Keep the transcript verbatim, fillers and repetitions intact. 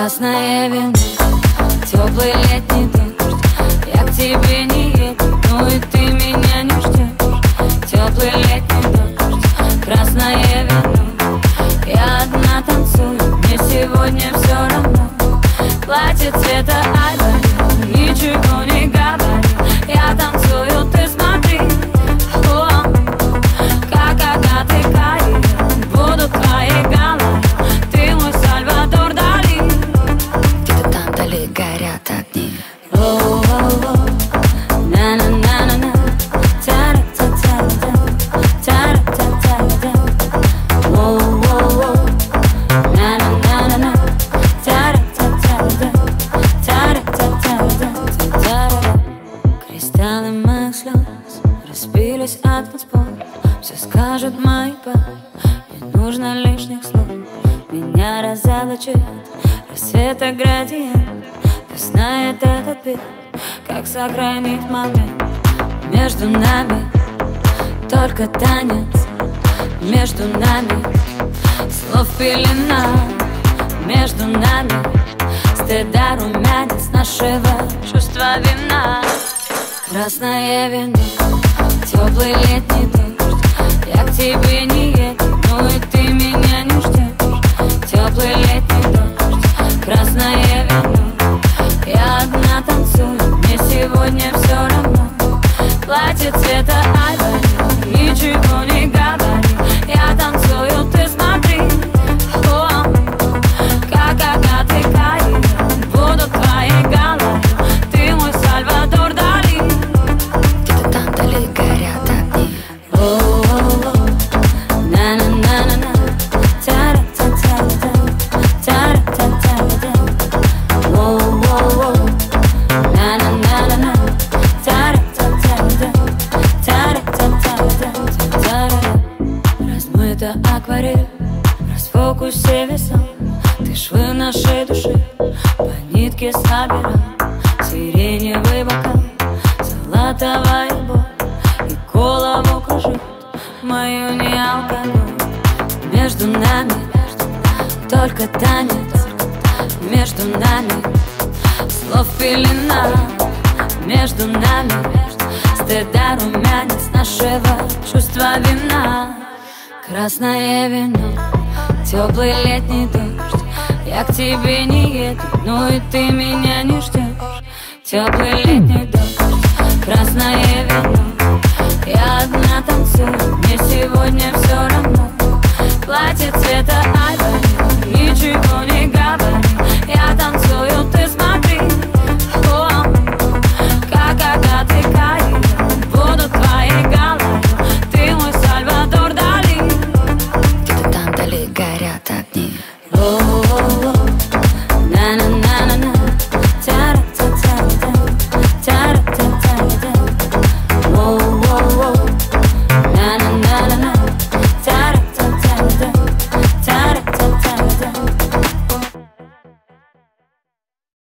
Красное вино, теплый летний дождь. Я к тебе не еду, ну и ты меня не ждешь. Теплый летний дождь, красное вино. Я одна танцую, мне сегодня все равно. Платье цвета айвори, ничего не говори. Я танцую, ты смотри. О, как агаты карие будут твои головы. Ты мой Сальвадор Дали. Где-то там вдали горят огни. О-о-о, на-на-на-на-на, тара-та-та-та, тара-та-та-та. О-о-о, на-на-на-на-на, тара-та-та-та, тара-та-та-та, тара. Кристаллы моих слез распились от танцпол. Все скажут мои пары, не нужно лишних слов. Меня разоблачит рассвета градиент. Пусть знает этот бит, как сохранить момент. Между нами только танец, между нами слов пелена. Между нами стыда румянец нашего чувства вина. Красное вино, теплый летний дождь. Я к тебе не еду, ну и ты меня не ждешь. Теплый летний дождь, красное вино. Я одна танцую, мне сегодня все равно. Платье цвета айвори, ничего не говори. Я танцую, ты смотри. О, как агаты карие будут твои головы. Ты мой Сальвадор Дали. Где-то там вдали горят огни. О-о-о, на-на-на-на-на, тара-та-та-та, тара-та-та-та. О-о-о, на-на-на-на-на, тара-та-та-та, тара-та-та-та, тара. Размыта акварель, в расфокусе весов. Ты швы нашей души по нитке собирал. Сиреневый бокал, золотовая боль, и голову кружит мою не алкоголь. Между нами только танец, между нами слов пелена. Между нами стыда румянец нашего чувства вина. Красное вино, теплый летний дождь. Я к тебе не еду, ну и ты меня не ждешь. Теплый летний дождь, красное вино. Я одна